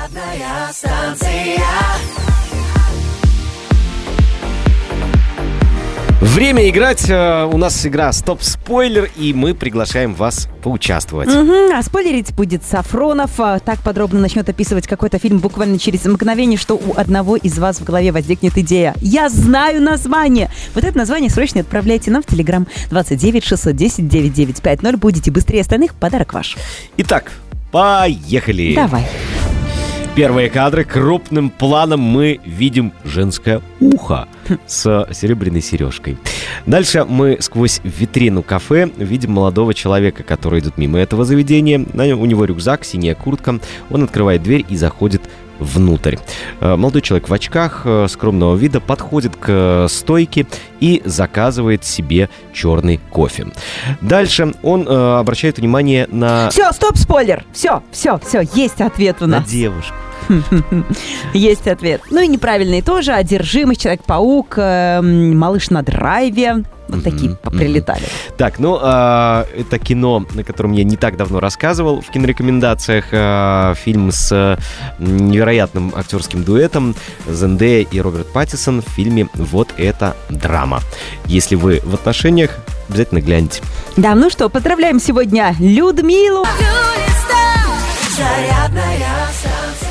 Зарядная станция. Время играть. У нас игра «Стоп-спойлер», и мы приглашаем вас поучаствовать. А спойлерить будет Сафронов. Так подробно начнет описывать какой-то фильм буквально через мгновение, что у одного из вас в голове возникнет идея. Я знаю название. Вот это название срочно отправляйте нам в Телеграм 29 610 9950. Будете быстрее остальных, подарок ваш. Итак, поехали. Давай. Первые кадры. Крупным планом мы видим женское ухо с серебряной сережкой. Дальше мы сквозь витрину кафе видим молодого человека, который идет мимо этого заведения. У него рюкзак, синяя куртка. Он открывает дверь и заходит внутрь. Молодой человек в очках, скромного вида, подходит к стойке и заказывает себе черный кофе. Дальше он обращает внимание на... Все, стоп, спойлер. Все, есть ответ у нас. На девушку. Есть ответ. Ну и неправильный тоже. Одержимость, Человек-паук, Малыш на драйве. Вот такие прилетали. Так, ну, это кино, на котором я не так давно рассказывал в кинорекомендациях. Фильм с невероятным актерским дуэтом Зендея и Роберт Паттинсон в фильме «Вот это драма». Если вы в отношениях, обязательно гляньте. Да, ну что, поздравляем сегодня Людмилу. Зарядная станция.